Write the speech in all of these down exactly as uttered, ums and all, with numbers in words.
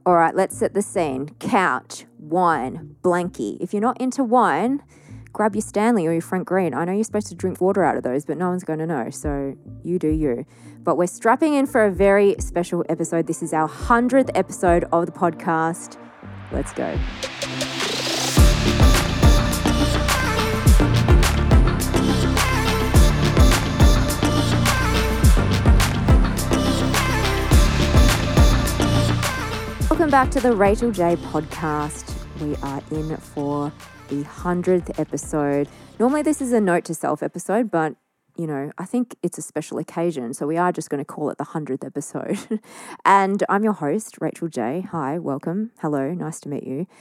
All right, let's set the scene. Couch, wine, blankie. If you're not into wine, grab your Stanley or your Frank Green. I know you're supposed to drink water out of those, but no one's going to know, so you do you. But we're strapping in for a very special episode. This is our hundredth episode of the podcast. Let's go. Welcome back to the Rachel J podcast. We are in for the hundredth episode. Normally this is a note to self episode, but you know, I think it's a special occasion, so we are just going to call it the hundredth episode. And I'm your host, Rachel J. Hi, welcome. Hello, nice to meet you.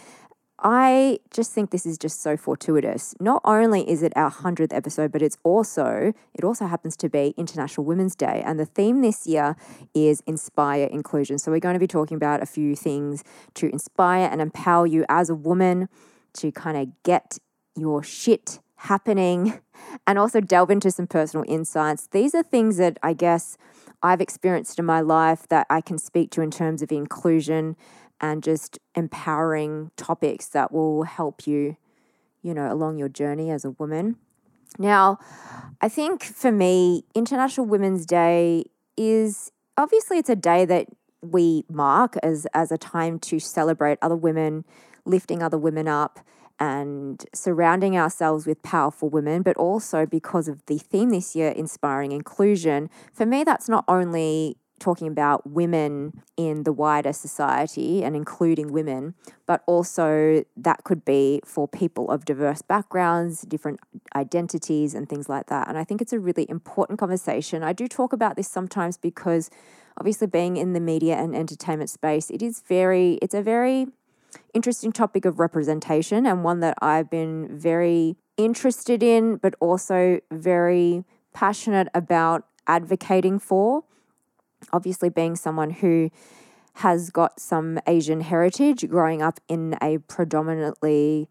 I just think this is just so fortuitous. Not only is it our hundredth episode, but it's also, it also happens to be International Women's Day. And the theme this year is Inspire Inclusion. So we're going to be talking about a few things to inspire and empower you as a woman to kind of get your shit happening and also delve into some personal insights. These are things that I guess I've experienced in my life that I can speak to in terms of inclusion and just empowering topics that will help you, you know, along your journey as a woman. Now, I think for me, International Women's Day is, obviously it's a day that we mark as, as a time to celebrate other women, lifting other women up and surrounding ourselves with powerful women, but also because of the theme this year, Inspiring Inclusion. For me, that's not only talking about women in the wider society and including women, but also that could be for people of diverse backgrounds, different identities and things like that. And I think it's a really important conversation. I do talk about this sometimes because obviously being in the media and entertainment space, it is very, it's a very interesting topic of representation and one that I've been very interested in, but also very passionate about advocating for. Obviously being someone who has got some Asian heritage, growing up in a predominantly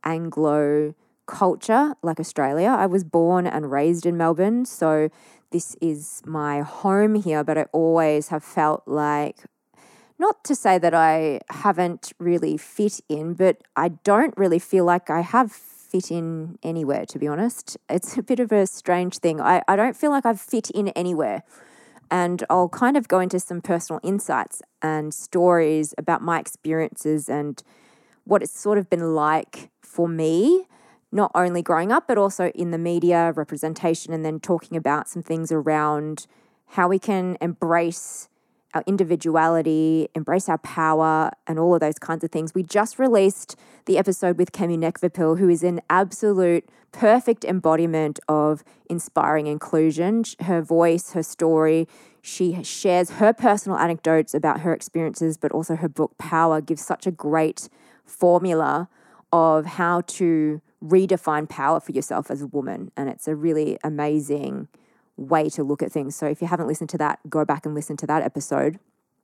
Anglo culture like Australia. I was born and raised in Melbourne, so this is my home here, but I always have felt like, not to say that I haven't really fit in, but I don't really feel like I have fit in anywhere, to be honest. It's a bit of a strange thing. I, I don't feel like I've fit in anywhere. And I'll kind of go into some personal insights and stories about my experiences and what it's sort of been like for me, not only growing up, but also in the media, representation, and then talking about some things around how we can embrace our individuality, embrace our power, and all of those kinds of things. We just released the episode with Kemi Nekvapil, who is an absolute perfect embodiment of inspiring inclusion. Her voice, her story, she shares her personal anecdotes about her experiences, but also her book, Power, gives such a great formula of how to redefine power for yourself as a woman. And it's a really amazing way to look at things. So if you haven't listened to that, go back and listen to that episode.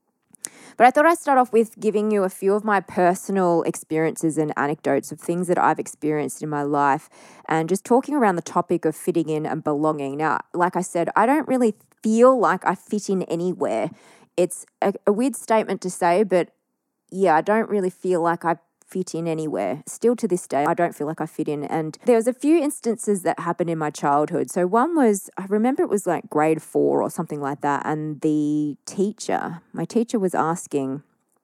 But I thought I'd start off with giving you a few of my personal experiences and anecdotes of things that I've experienced in my life and just talking around the topic of fitting in and belonging. Now, like I said, I don't really feel like I fit in anywhere. It's a, a weird statement to say, but yeah, I don't really feel like I fit in anywhere. Still to this day, I don't feel like I fit in. And there was a few instances that happened in my childhood. So one was, I remember it was like grade four or something like that. And the teacher, my teacher was asking,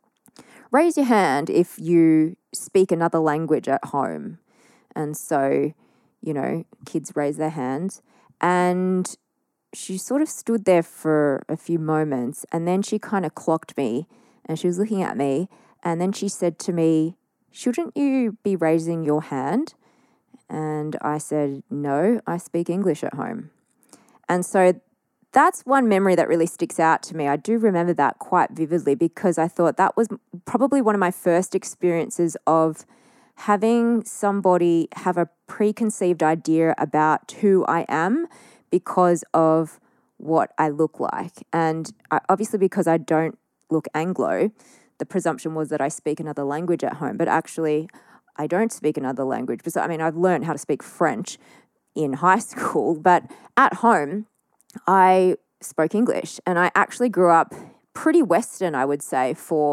raise your hand if you speak another language at home. And so, you know, kids raise their hands. And she sort of stood there for a few moments. And then she kind of clocked me and she was looking at me. And then she said to me, shouldn't you be raising your hand? And I said, no, I speak English at home. And so that's one memory that really sticks out to me. I do remember that quite vividly because I thought that was probably one of my first experiences of having somebody have a preconceived idea about who I am because of what I look like. And I, obviously because I don't look Anglo, the presumption was that I speak another language at home, but actually I don't speak another language. Because I mean, I've learned how to speak French in high school, but at home I spoke English, and I actually grew up pretty Western, I would say, for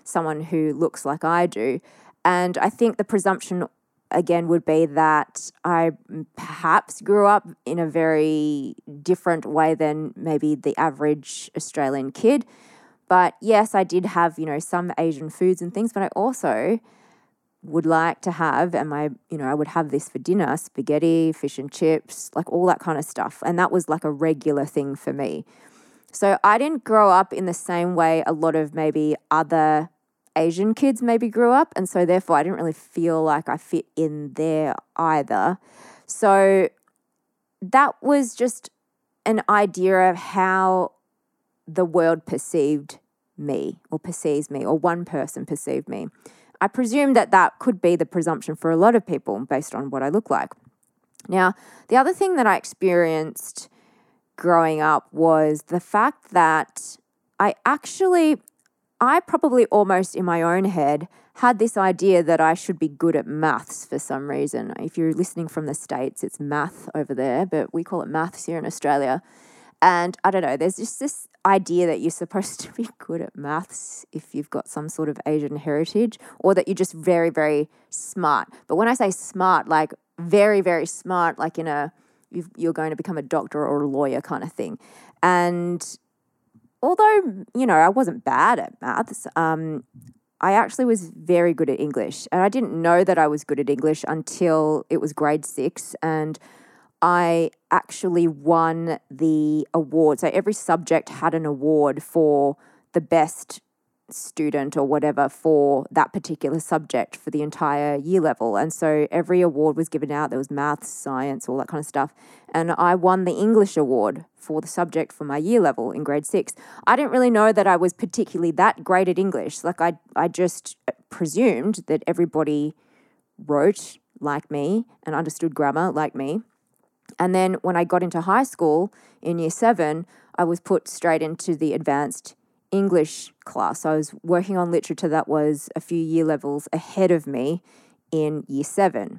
someone who looks like I do. And I think the presumption, again, would be that I perhaps grew up in a very different way than maybe the average Australian kid. But yes, I did have, you know, some Asian foods and things, but I also would like to have, and my, you know, I would have this for dinner, spaghetti, fish and chips, like all that kind of stuff. And that was like a regular thing for me. So I didn't grow up in the same way a lot of maybe other Asian kids maybe grew up. And so therefore I didn't really feel like I fit in there either. So that was just an idea of how the world perceived me or perceives me, or one person perceived me. I presume that that could be the presumption for a lot of people based on what I look like. Now, the other thing that I experienced growing up was the fact that I actually, I probably almost in my own head had this idea that I should be good at maths for some reason. If you're listening from the States, it's math over there, but we call it maths here in Australia. And I don't know, there's just this idea that you're supposed to be good at maths if you've got some sort of Asian heritage, or that you're just very, very smart. But when I say smart, like very, very smart, like in a, you've, you're going to become a doctor or a lawyer kind of thing. And although, you know, I wasn't bad at maths, um, I actually was very good at English. And I didn't know that I was good at English until it was grade six, and I actually won the award. So every subject had an award for the best student or whatever for that particular subject for the entire year level. And so every award was given out. There was maths, science, all that kind of stuff. And I won the English award for the subject for my year level in grade six. I didn't really know that I was particularly that great at English. Like I, I just presumed that everybody wrote like me and understood grammar like me. And then when I got into high school in year seven, I was put straight into the advanced English class. So I was working on literature that was a few year levels ahead of me in year seven.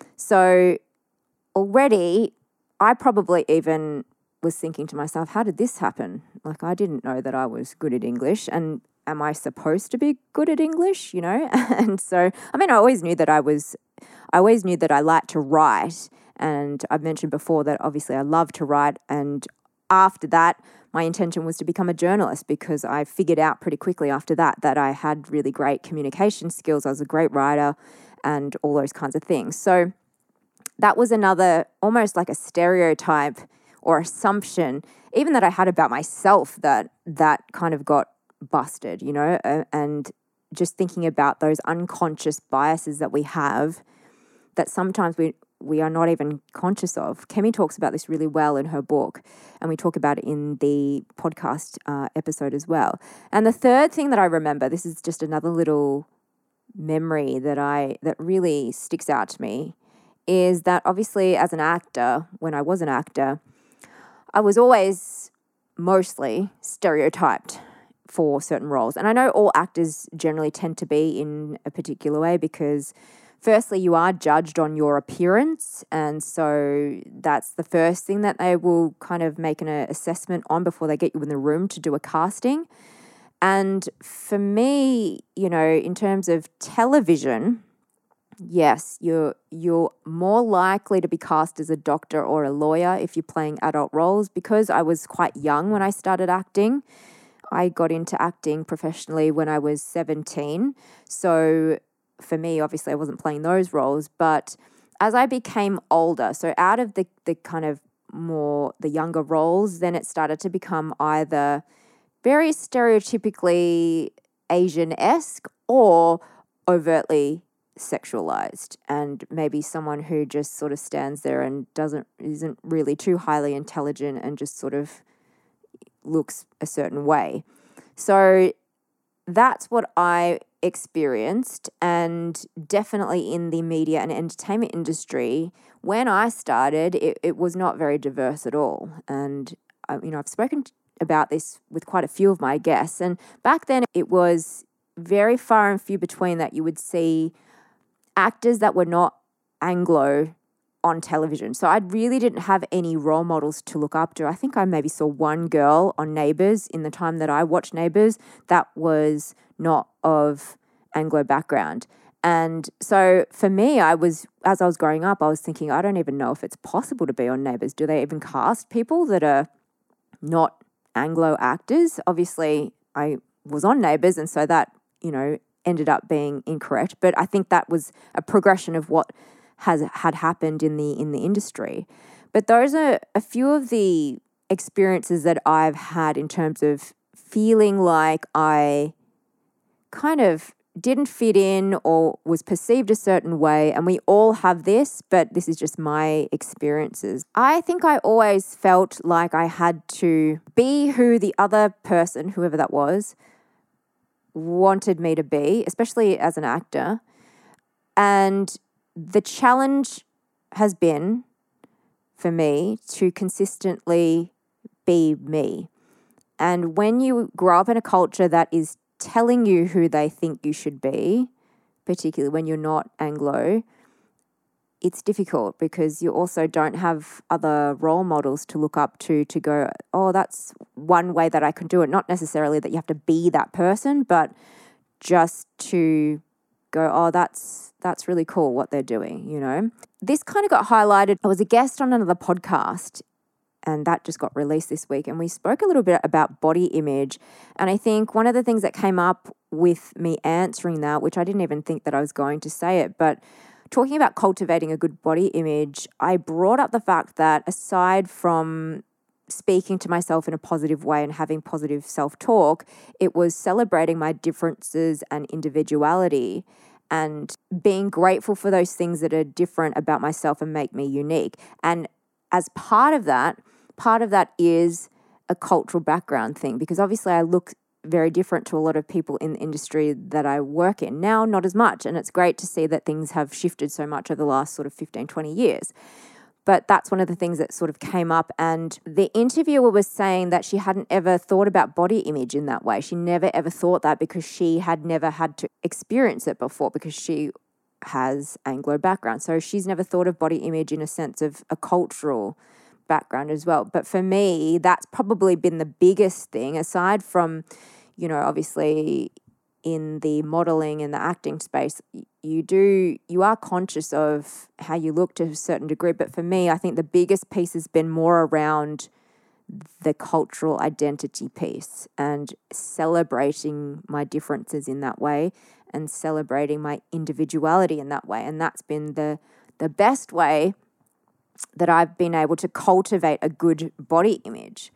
So already I probably even was thinking to myself, how did this happen? Like I didn't know that I was good at English, and am I supposed to be good at English, you know? And so, I mean, I always knew that I was, I always knew that I liked to write. And I've mentioned before that obviously I love to write. And after that, my intention was to become a journalist, because I figured out pretty quickly after that that I had really great communication skills. I was a great writer and all those kinds of things. So that was another, almost like a stereotype or assumption, even that I had about myself, that that kind of got busted, you know, and just thinking about those unconscious biases that we have that sometimes we we are not even conscious of. Kemi talks about this really well in her book, and we talk about it in the podcast uh, episode as well. And the third thing that I remember, this is just another little memory that I that really sticks out to me, is that obviously as an actor, when I was an actor, I was always mostly stereotyped for certain roles. And I know all actors generally tend to be in a particular way, because firstly, you are judged on your appearance, and so that's the first thing that they will kind of make an assessment on before they get you in the room to do a casting. And for me, you know, in terms of television, yes, you're you're more likely to be cast as a doctor or a lawyer if you're playing adult roles. Because I was quite young when I started acting, I got into acting professionally when I was seventeen. So for me, obviously, I wasn't playing those roles. But as I became older, so out of the, the kind of more the younger roles, then it started to become either very stereotypically Asian-esque or overtly sexualized, and maybe someone who just sort of stands there and doesn't isn't really too highly intelligent and just sort of looks a certain way. So that's what I experienced, and definitely in the media and entertainment industry, when I started, it, it was not very diverse at all. And I, you know, I've spoken about this with quite a few of my guests, and back then it was very far and few between that you would see actors that were not Anglo on television. So I really didn't have any role models to look up to. I think I maybe saw one girl on Neighbours in the time that I watched Neighbours that was not of Anglo background. And so for me, I was, as I was growing up, I was thinking, I don't even know if it's possible to be on Neighbours. Do they even cast people that are not Anglo actors? Obviously, I was on Neighbours, and so that, you know, ended up being incorrect. But I think that was a progression of what has had happened in the in the industry. But those are a few of the experiences that I've had in terms of feeling like I kind of didn't fit in or was perceived a certain way. And we all have this, but this is just my experiences. I think I always felt like I had to be who the other person, whoever that was, wanted me to be, especially as an actor. And the challenge has been for me to consistently be me. And when you grow up in a culture that is telling you who they think you should be, particularly when you're not Anglo, it's difficult because you also don't have other role models to look up to, to go, oh, that's one way that I can do it. Not necessarily that you have to be that person, but just to go, oh, that's that's really cool what they're doing, you know. This kind of got highlighted. I was a guest on another podcast, and that just got released this week, and we spoke a little bit about body image. And I think one of the things that came up with me answering that, which I didn't even think that I was going to say it, but talking about cultivating a good body image, I brought up the fact that aside from speaking to myself in a positive way and having positive self-talk, it was celebrating my differences and individuality and being grateful for those things that are different about myself and make me unique. And as part of that, part of that is a cultural background thing, because obviously I look very different to a lot of people in the industry that I work in. Now, not as much. And it's great to see that things have shifted so much over the last sort of fifteen, twenty years. But that's one of the things that sort of came up. And the interviewer was saying that she hadn't ever thought about body image in that way. She never ever thought that because she had never had to experience it before, because she has Anglo background. So she's never thought of body image in a sense of a cultural background as well. But for me, that's probably been the biggest thing, aside from, you know, obviously in the modeling and the acting space, you do, you are conscious of how you look to a certain degree. But for me, I think the biggest piece has been more around the cultural identity piece and celebrating my differences in that way and celebrating my individuality in that way. And that's been the the best way that I've been able to cultivate a good body image.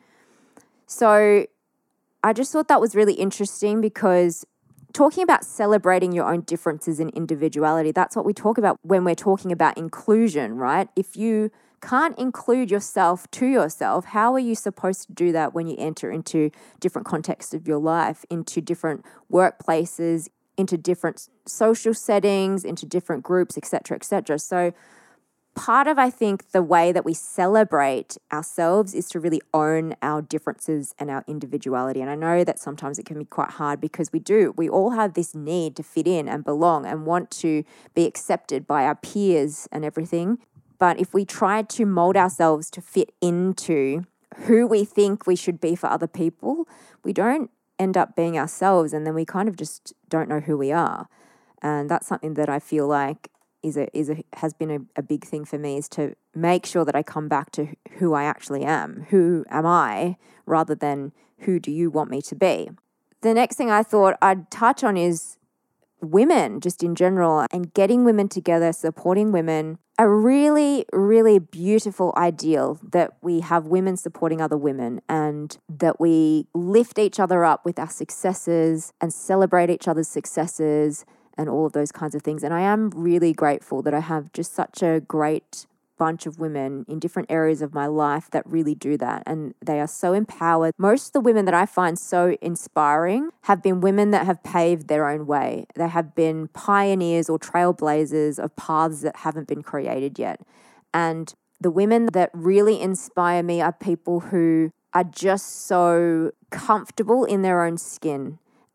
So I just thought that was really interesting, because talking about celebrating your own differences in individuality, that's what we talk about when we're talking about inclusion, right? If you can't include yourself to yourself, how are you supposed to do that when you enter into different contexts of your life, into different workplaces, into different social settings, into different groups, et cetera, et cetera. So part of, I think, the way that we celebrate ourselves is to really own our differences and our individuality. And I know that sometimes it can be quite hard, because we do, we all have this need to fit in and belong and want to be accepted by our peers and everything. But if we try to mold ourselves to fit into who we think we should be for other people, we don't end up being ourselves, and then we kind of just don't know who we are. And that's something that I feel like is a is a has been a, a big thing for me, is to make sure that I come back to who I actually am. Who am I, rather than who do you want me to be? The next thing I thought I'd touch on is women just in general, and getting women together, supporting women. A really, really beautiful ideal that we have women supporting other women, and that we lift each other up with our successes and celebrate each other's successes and all of those kinds of things. And I am really grateful that I have just such a great bunch of women in different areas of my life that really do that. And they are so empowered. Most of the women that I find so inspiring have been women that have paved their own way. They have been pioneers or trailblazers of paths that haven't been created yet. And the women that really inspire me are people who are just so comfortable in their own skin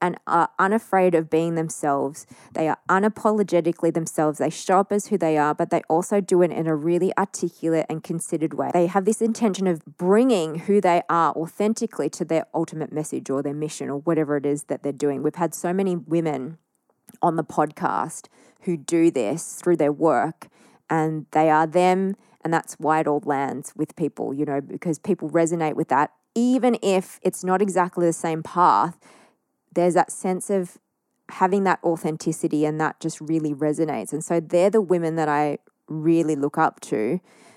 and are unafraid of being themselves. They are unapologetically themselves. They show up as who they are, but they also do it in a really articulate and considered way. They have this intention of bringing who they are authentically to their ultimate message or their mission or whatever it is that they're doing. We've had so many women on the podcast who do this through their work, and they are them, and that's why it all lands with people, you know, because people resonate with that. Even if it's not exactly the same path, there's that sense of having that authenticity, and that just really resonates. And so they're the women that I really look up to.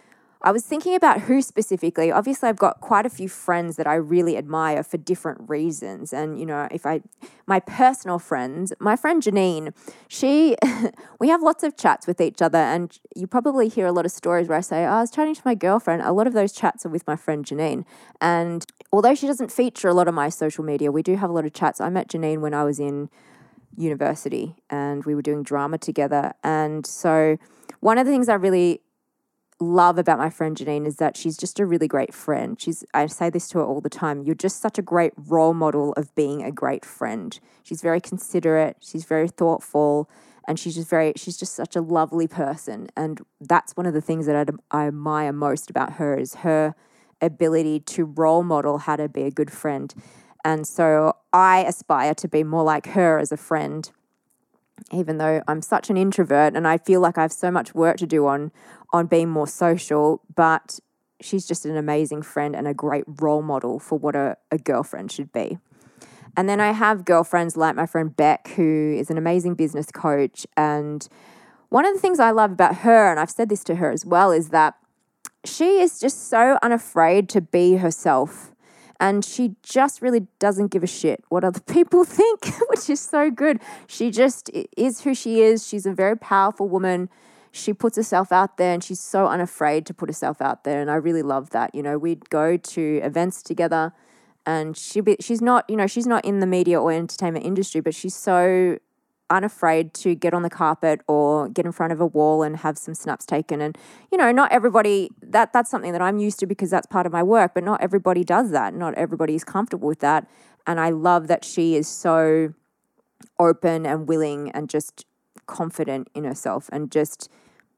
I was thinking about who specifically. Obviously, I've got quite a few friends that I really admire for different reasons. And, you know, if I, my personal friends, my friend Janine, she, we have lots of chats with each other. And you probably hear a lot of stories where I say, oh, I was chatting to my girlfriend. A lot of those chats are with my friend Janine. And although she doesn't feature a lot of my social media, we do have a lot of chats. I met Janine when I was in university and we were doing drama together. And so one of the things I really love about my friend Janine is that she's just a really great friend. She's, I say this to her all the time, you're just such a great role model of being a great friend. She's very considerate, she's very thoughtful, and she's just very, she's just such a lovely person. And that's one of the things that I, I admire most about her is her ability to role model how to be a good friend. And so I aspire to be more like her as a friend, even though I'm such an introvert and I feel like I have so much work to do on on being more social, but she's just an amazing friend and a great role model for what a, a girlfriend should be. And then I have girlfriends like my friend Beck, who is an amazing business coach. And one of the things I love about her, and I've said this to her as well, is that she is just so unafraid to be herself. And she just really doesn't give a shit what other people think, which is so good. She just is who she is. She's a very powerful woman. She puts herself out there and she's so unafraid to put herself out there. And I really love that. You know, we'd go to events together and she be, she's not, you know, she's not in the media or entertainment industry, but she's so unafraid to get on the carpet or get in front of a wall and have some snaps taken. And, you know, not everybody, that that's something that I'm used to because that's part of my work, but not everybody does that. Not everybody is comfortable with that. And I love that she is so open and willing and just confident in herself and just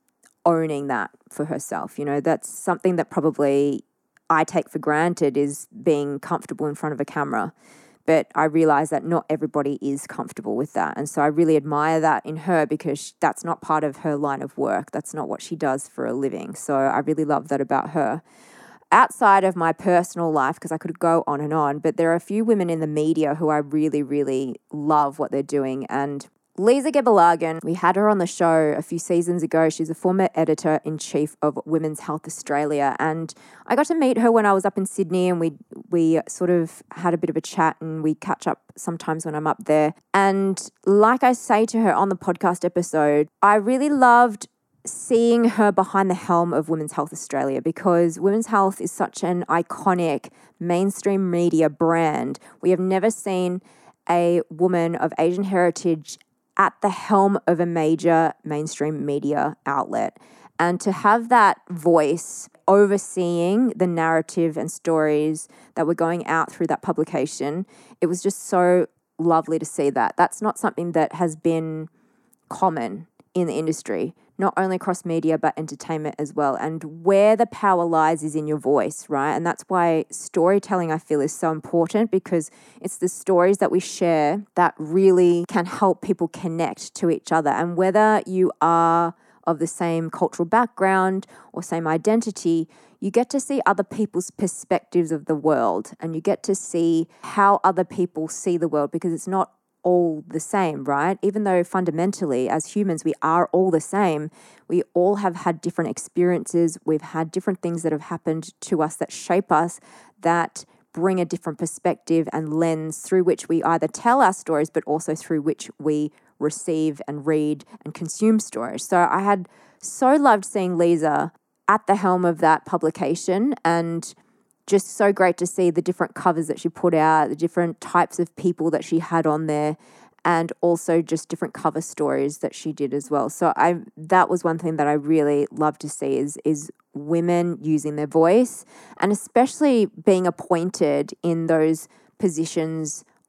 owning that for herself. You know, that's something that probably I take for granted is being comfortable in front of a camera. But I realize that not everybody is comfortable with that. And so I really admire that in her because that's not part of her line of work. That's not what she does for a living. So I really love that about her. Outside of my personal life, because I could go on and on, but there are a few women in the media who I really, really love what they're doing. And Lisa Gebelagan, we had her on the show a few seasons ago. She's a former editor-in-chief of Women's Health Australia. And I got to meet her when I was up in Sydney and we we sort of had a bit of a chat and we catch up sometimes when I'm up there. And like I say to her on the podcast episode, I really loved seeing her behind the helm of Women's Health Australia because Women's Health is such an iconic mainstream media brand. We have never seen a woman of Asian heritage at the helm of a major mainstream media outlet. And to have that voice overseeing the narrative and stories that were going out through that publication, it was just so lovely to see that. That's not something that has been common in the industry, not only across media, but entertainment as well. And where the power lies is in your voice, right? And that's why storytelling, I feel, is so important because it's the stories that we share that really can help people connect to each other. And whether you are of the same cultural background or same identity, you get to see other people's perspectives of the world and you get to see how other people see the world because it's not all the same, right? Even though fundamentally as humans we are all the same, we all have had different experiences. We've had different things that have happened to us that shape us, that bring a different perspective and lens through which we either tell our stories, but also through which we receive and read and consume stories. So I had so loved seeing Lisa at the helm of that publication and just so great to see the different covers that she put out, the different types of people that she had on there, and also just different cover stories that she did as well. So I that was one thing that I really love to see is is women using their voice and especially being appointed in those positions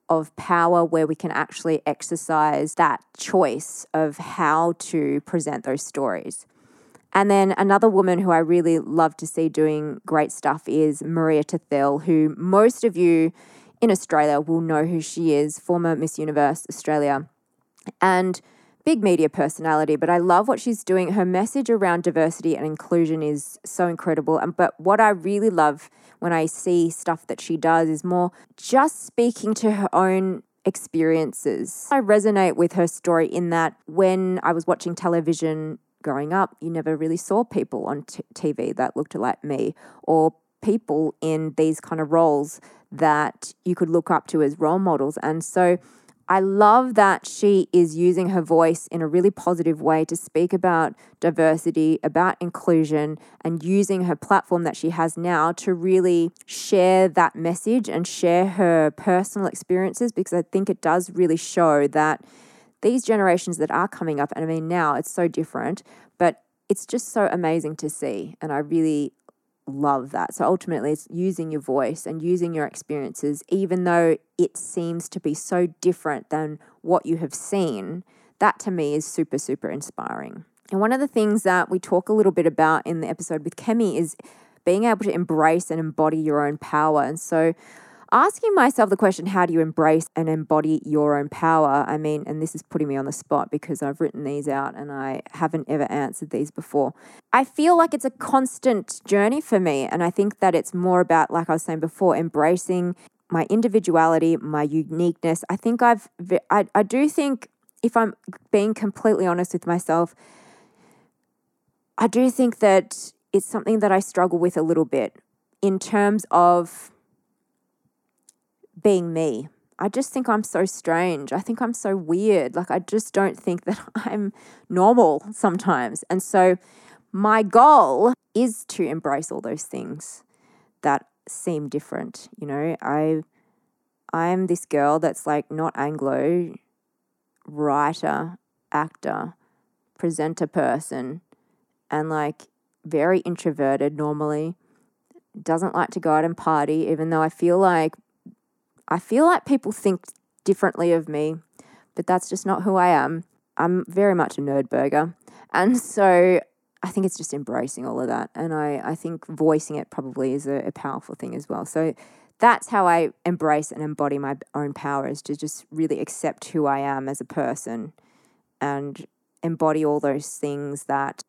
of power where we can actually exercise that choice of how to present those stories. And then another woman who I really love to see doing great stuff is Maria Tathil, who most of you in Australia will know who she is, former Miss Universe Australia, and big media personality. But I love what she's doing. Her message around diversity and inclusion is so incredible. And but what I really love when I see stuff that she does is more just speaking to her own experiences. I resonate with her story in that when I was watching television growing up, you never really saw people on t- TV that looked like me, or people in these kind of roles that you could look up to as role models. And so I love that she is using her voice in a really positive way to speak about diversity, about inclusion, and using her platform that she has now to really share that message and share her personal experiences, because I think it does really show that these generations that are coming up, and I mean now it's so different, but it's just so amazing to see. And I really love that. So ultimately it's using your voice and using your experiences, even though it seems to be so different than what you have seen. That to me is super, super inspiring. And one of the things that we talk a little bit about in the episode with Kemi is being able to embrace and embody your own power. And so asking myself the question, how do you embrace and embody your own power? I mean, and this is putting me on the spot because I've written these out and I haven't ever answered these before. I feel like it's a constant journey for me. And I think that it's more about, like I was saying before, embracing my individuality, my uniqueness. I think I've, I, I do think, if I'm being completely honest with myself, I do think that it's something that I struggle with a little bit in terms of being me. I just think I'm so strange. I think I'm so weird. Like, I just don't think that I'm normal sometimes. And so my goal is to embrace all those things that seem different. You know, I, I'm this girl that's like not Anglo, writer, actor, presenter person, and like very introverted normally, doesn't like to go out and party, even though I feel like I feel like people think differently of me, but that's just not who I am. I'm very much a nerd burger. And so I think it's just embracing all of that. And I, I think voicing it probably is a, a powerful thing as well. So that's how I embrace and embody my own power, is to just really accept who I am as a person and embody all those things that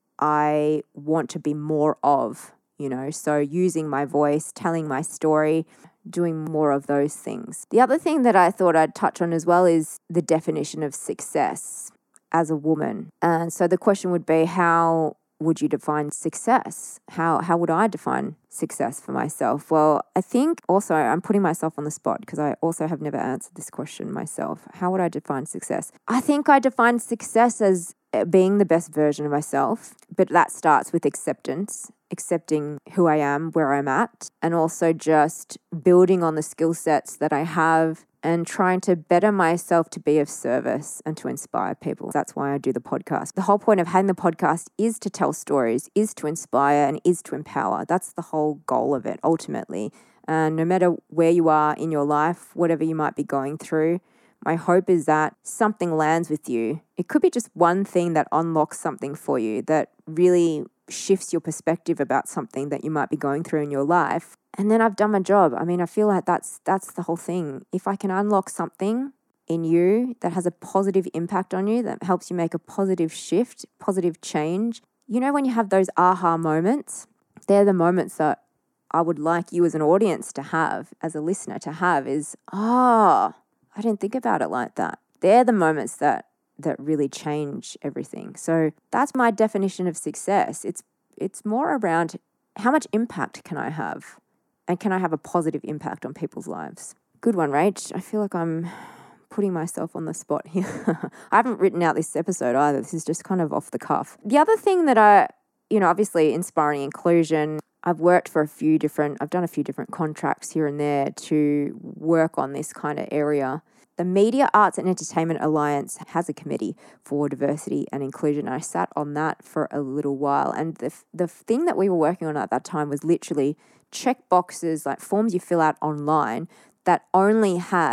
I want to be more of, you know. So using my voice, telling my story, doing more of those things. The other thing that I thought I'd touch on as well is the definition of success as a woman. And so the question would be, how would you define success? How how would I define success for myself? Well, I think also I'm putting myself on the spot because I also have never answered this question myself. How would I define success? I think I define success as being the best version of myself, but that starts with acceptance. Accepting who I am, where I'm at, and also just building on the skill sets that I have and trying to better myself to be of service and to inspire people. That's why I do the podcast. The whole point of having the podcast is to tell stories, is to inspire, and is to empower. That's the whole goal of it, ultimately. And no matter where you are in your life, whatever you might be going through, my hope is that something lands with you. It could be just one thing that unlocks something for you that really shifts your perspective about something that you might be going through in your life. And then I've done my job. I mean, I feel like that's that's the whole thing. If I can unlock something in you that has a positive impact on you, that helps you make a positive shift, positive change. You know, when you have those aha moments, they're the moments that I would like you as an audience to have, as a listener to have, is, oh, I didn't think about it like that. They're the moments that that really change everything. So that's my definition of success. It's it's more around how much impact can I have, and can I have a positive impact on people's lives? Good one, Rach. I feel like I'm putting myself on the spot here. I haven't written out this episode either. This is just kind of off the cuff. The other thing that I, you know, obviously inspiring inclusion. I've worked for a few different, I've done a few different contracts here and there to work on this kind of area. The Media, Arts and Entertainment Alliance has a committee for diversity and inclusion. And I sat on that for a little while. And the the thing that we were working on at that time was literally check boxes, like forms you fill out online that only had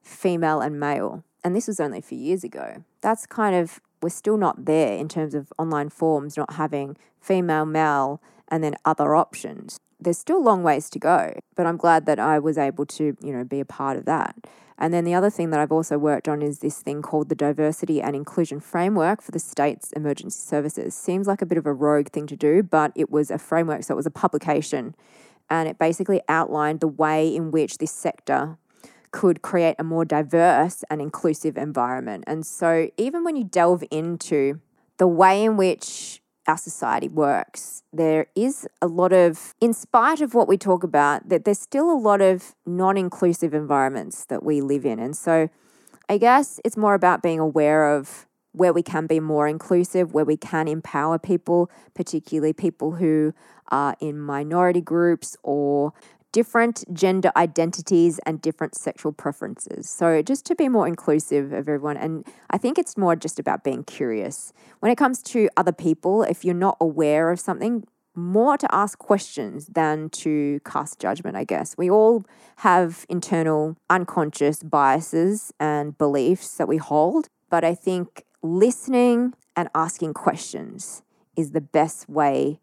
female and male. And this was only a few years ago. That's kind of, we're still not there in terms of online forms, not having female, male, and then other options. There's still long ways to go, but I'm glad that I was able to, you know, be a part of that. And then the other thing that I've also worked on is this thing called the Diversity and Inclusion Framework for the state's emergency services. Seems like a bit of a rogue thing to do, but it was a framework, so it was a publication. And it basically outlined the way in which this sector could create a more diverse and inclusive environment. And so even when you delve into the way in which our society works, there is a lot of, in spite of what we talk about, that there's still a lot of non-inclusive environments that we live in. And so I guess it's more about being aware of where we can be more inclusive, where we can empower people, particularly people who are in minority groups or different gender identities and different sexual preferences. So just to be more inclusive of everyone. And I think it's more just about being curious. When it comes to other people, if you're not aware of something, more to ask questions than to cast judgment, I guess. We all have internal unconscious biases and beliefs that we hold. But I think listening and asking questions is the best way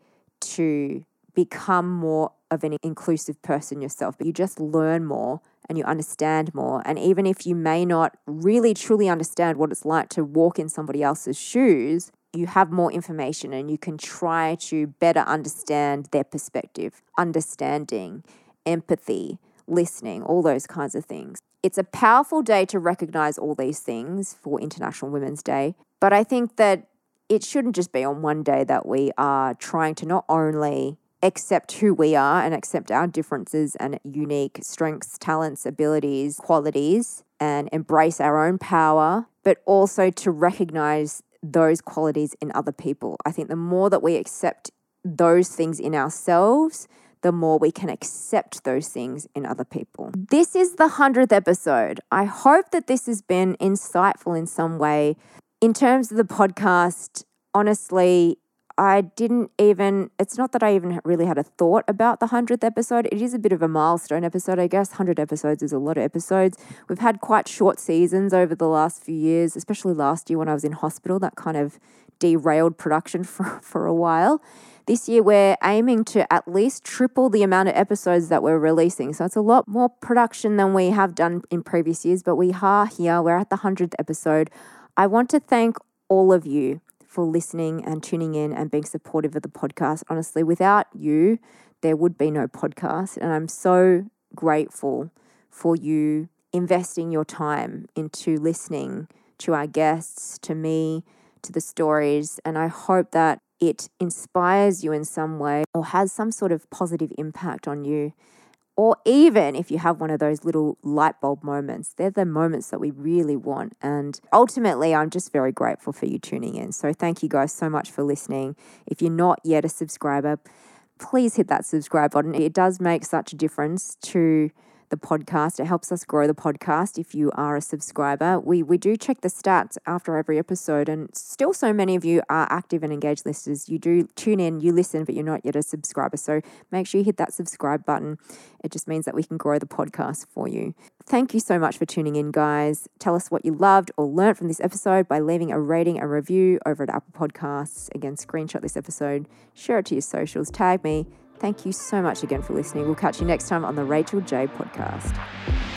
to become more of an inclusive person yourself. But you just learn more and you understand more. And even if you may not really truly understand what it's like to walk in somebody else's shoes, you have more information and you can try to better understand their perspective, understanding, empathy, listening, all those kinds of things. It's a powerful day to recognize all these things for International Women's Day. But I think that it shouldn't just be on one day that we are trying to not only accept who we are and accept our differences and unique strengths, talents, abilities, qualities, and embrace our own power, but also to recognize those qualities in other people. I think the more that we accept those things in ourselves, the more we can accept those things in other people. This is the hundredth episode. I hope that this has been insightful in some way. In terms of the podcast, honestly, I didn't even, it's not that I even really had a thought about the hundredth episode. It is a bit of a milestone episode, I guess. one hundred episodes is a lot of episodes. We've had quite short seasons over the last few years, especially last year when I was in hospital. That kind of derailed production for, for a while. This year, we're aiming to at least triple the amount of episodes that we're releasing. So it's a lot more production than we have done in previous years, but we are here. We're at the hundredth episode. I want to thank all of you for listening and tuning in and being supportive of the podcast. Honestly, without you, there would be no podcast. And I'm so grateful for you investing your time into listening to our guests, to me, to the stories. And I hope that it inspires you in some way or has some sort of positive impact on you. Or even if you have one of those little light bulb moments, they're the moments that we really want. And ultimately, I'm just very grateful for you tuning in. So thank you guys so much for listening. If you're not yet a subscriber, please hit that subscribe button. It does make such a difference to the podcast. It helps us grow the podcast if you are a subscriber. We we do check the stats after every episode, and still so many of you are active and engaged listeners. You do tune in, you listen, but you're not yet a subscriber. So make sure you hit that subscribe button. It just means that we can grow the podcast for you. Thank you so much for tuning in, guys. Tell us what you loved or learned from this episode by leaving a rating, a review over at Apple Podcasts. Again, screenshot this episode, share it to your socials, tag me. Thank you so much again for listening. We'll catch you next time on the Rachel J Podcast.